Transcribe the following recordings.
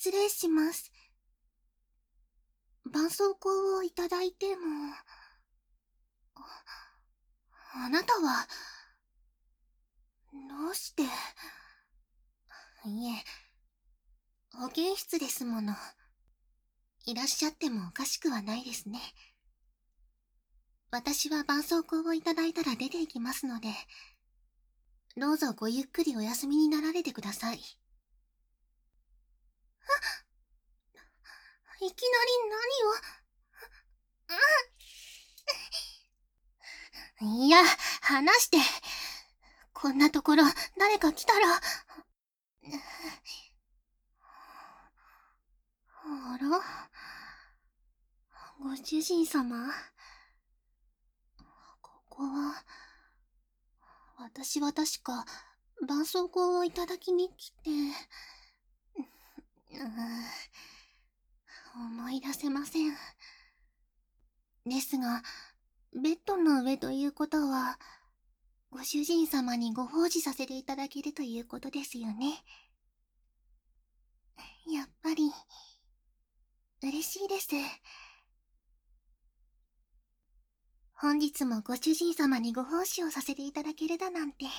失礼します。絆創膏をいただいても。あなたは、どうして。いえ、保健室ですもの。いらっしゃってもおかしくはないですね。私は絆創膏をいただいたら出て行きますので、どうぞごゆっくりお休みになられてください。いきなり何を。いや、話して。こんなところ、誰か来たら。あら、ご主人様。ここは、私は確か、絆創膏をいただきに来て、思い出せません。ですが、ベッドの上ということは、ご主人様にご奉仕させていただけるということですよね。やっぱり、嬉しいです。本日もご主人様にご奉仕をさせていただけるだなんて。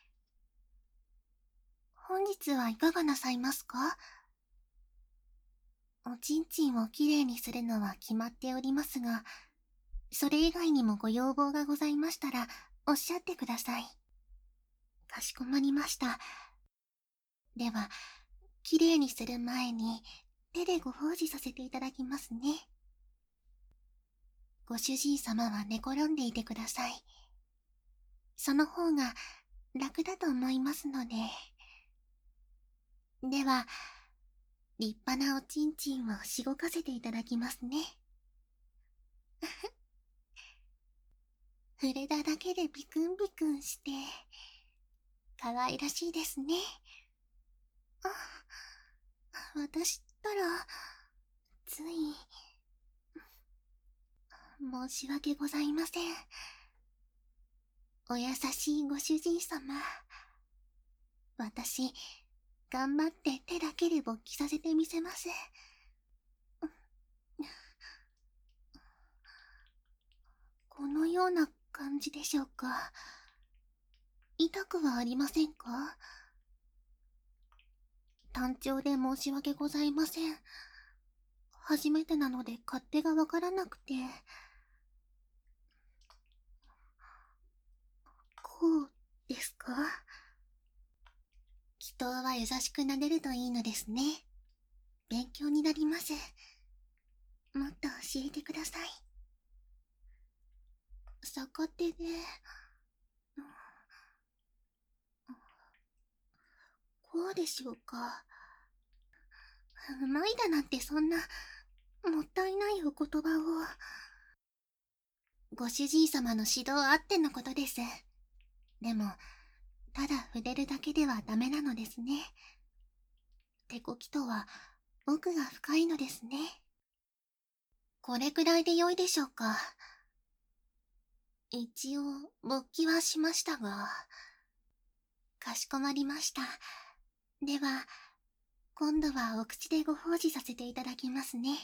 本日はいかがなさいますか？おちんちんをきれいにするのは決まっておりますが、それ以外にもご要望がございましたら、おっしゃってください。かしこまりました。では、きれいにする前に、手でご奉仕させていただきますね。ご主人様は寝転んでいてください。その方が楽だと思いますので。では、立派なおちんちんをしごかせていただきますね。触れただけでビクンビクンして、可愛らしいですね。あ、私ったら、つい、申し訳ございません。お優しいご主人様。私、頑張って手だけで勃起させてみせます。このような感じでしょうか。痛くはありませんか？単調で申し訳ございません。初めてなので勝手がわからなくて。こうですか？人は優しく撫でるといいのですね。勉強になります。もっと教えてください。逆手で、こうでしょうか。うまいだなんてそんな、もったいないお言葉を。ご主人様の指導あってのことです。でも、ただ触れるだけではダメなのですね。手こきとは奥が深いのですね。これくらいで良いでしょうか。一応、勃起はしましたが。かしこまりました。では、今度はお口でご奉仕させていただきますね。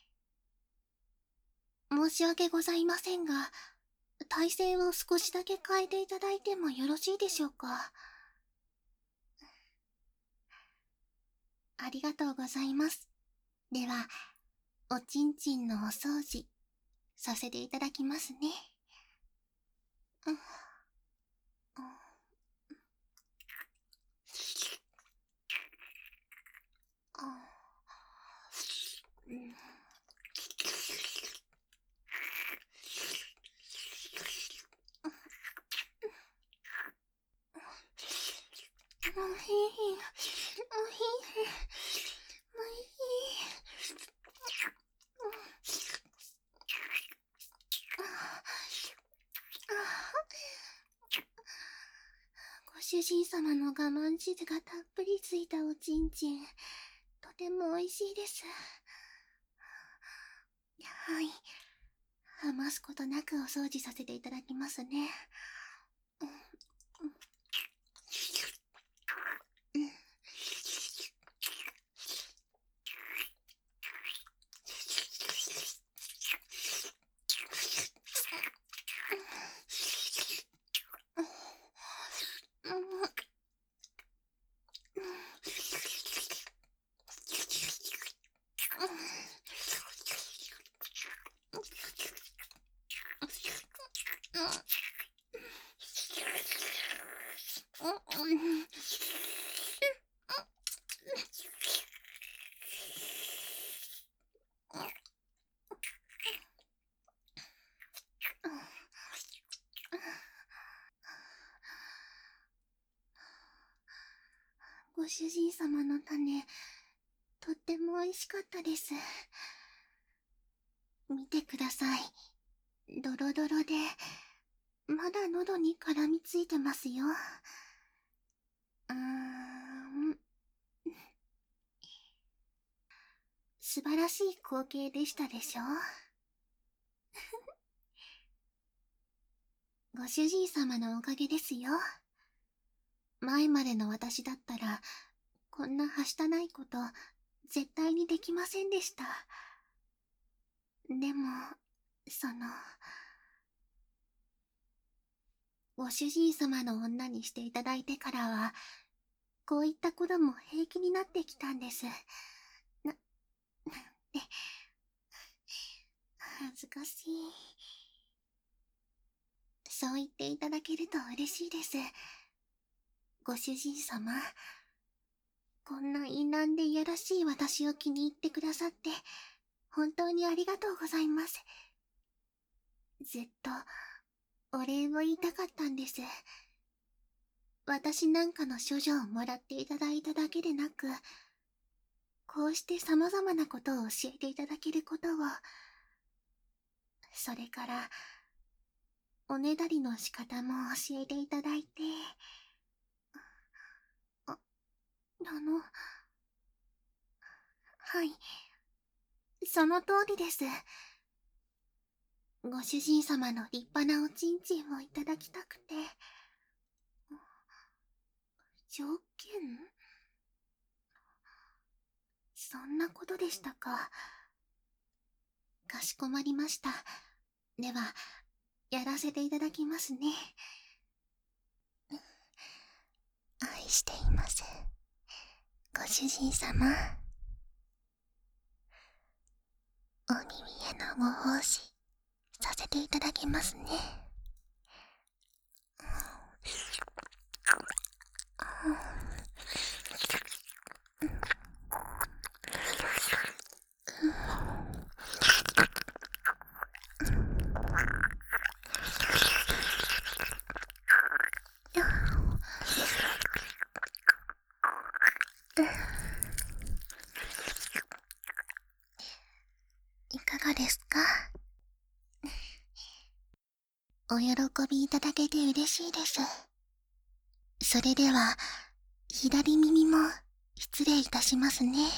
申し訳ございませんが、体勢を少しだけ変えていただいてもよろしいでしょうか。ありがとうございます。では、おちんちんのお掃除、させていただきますね。うん、うん、おいしい、おいしい、おいしい。ご主人様の我慢汁がたっぷりついたおちんちん、とても美味しいです。はい。余すことなくお掃除させていただきますね。 ご主人様の種、とっても美味しかったです。見てください。ドロドロで、まだ喉に絡みついてますよ。素晴らしい光景でしたでしょご主人様のおかげですよ。前までの私だったら、こんなはしたないこと、絶対にできませんでした。でも、ご主人様の女にしていただいてからは、こういったことも平気になってきたんです。なんて、恥ずかしい。そう言っていただけると嬉しいです。ご主人様、こんな陰軟でいやらしい私を気に入ってくださって、本当にありがとうございます。ずっと、お礼を言いたかったんです。私なんかの処女をもらっていただいただけでなく、こうして様々なことを教えていただけることを、それから、おねだりの仕方も教えていただいて、あ、はい、その通りです。ご主人様の立派なおちんちんをいただきたくて。条件？そんなことでしたか。かしこまりました。では、やらせていただきますね。愛しています。ご主人様。お耳へのご奉仕、させていただきますね。いかがですか？お喜びいただけて嬉しいです。それでは、左耳も失礼いたしますね。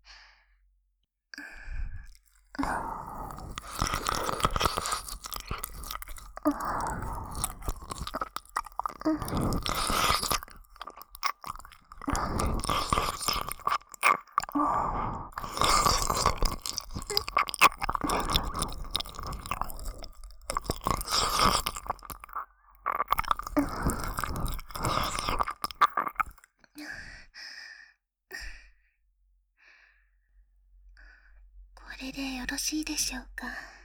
これでよろしいでしょうか。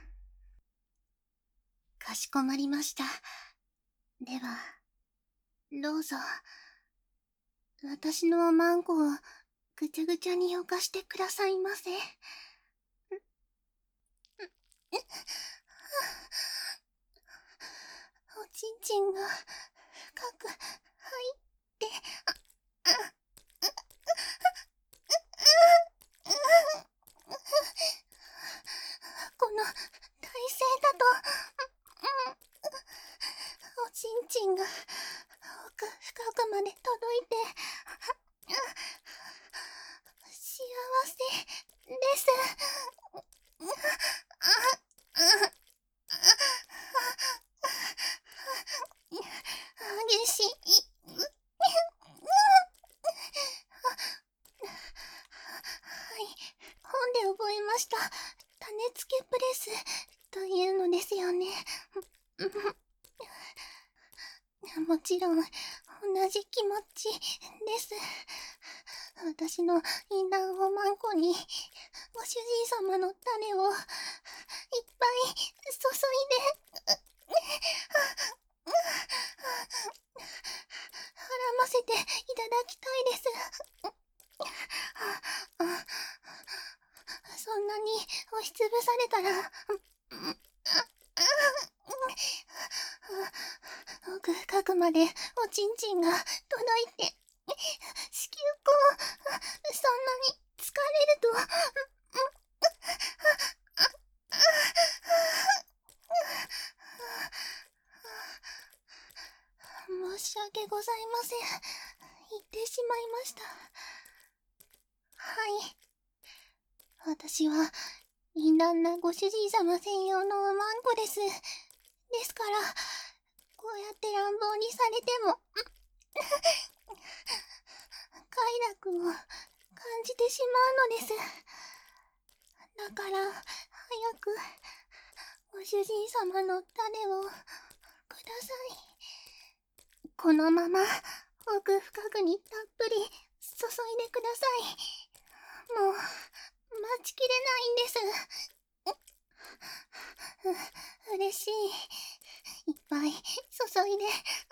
かしこまりました。では、どうぞ。私のおまんこをぐちゃぐちゃに犯してくださいませ。おちんちんが深く入って、この体勢だと、おちんちんが奥深くまで届いて、幸せです。激しい。はい、本で覚えました。種付けプレスというのですよね。もちろん、同じ気持ちです。私の淫乱おまんこに、ご主人様の種をいっぱい注いで、絡ませていただきたいです。そんなに押しつぶされたら、奥深くまでおちんちんが届いて、子宮口ございません。言ってしまいました。はい。私は、淫乱なご主人様専用のおまんこです。ですから、こうやって乱暴にされても、快楽を感じてしまうのです。だから、早く、ご主人様の種を、ください。このまま、奥深くにたっぷり、注いでください。もう、待ちきれないんです。嬉しい。いっぱい、注いで、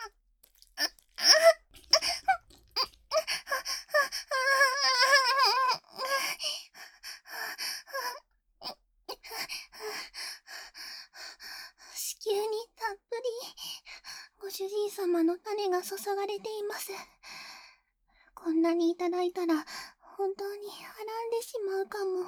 子宮にたっぷり、ご主人様の種が注がれています。こんなにいただいたら、本当にはらんでしまうかも。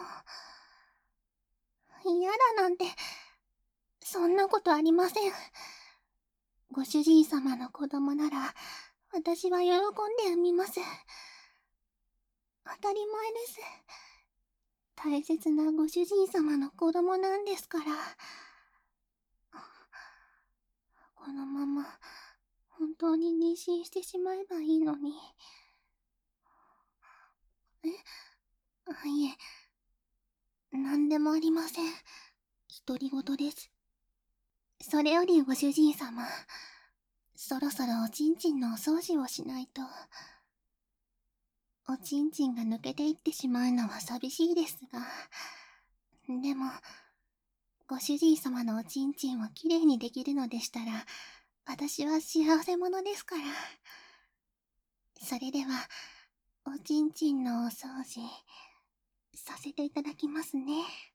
嫌だなんて、そんなことありません。ご主人様の子供なら、私は喜んで産みます。当たり前です。大切なご主人様の子供なんですから。このまま、本当に妊娠してしまえばいいのに。いえ、なんでもありません。独り言です。それよりご主人様、そろそろおちんちんのお掃除をしないと。おちんちんが抜けていってしまうのは寂しいですが。でも、ご主人様のおちんちんをきれいにできるのでしたら、私は幸せ者ですから。それでは、おちんちんのお掃除、させていただきますね。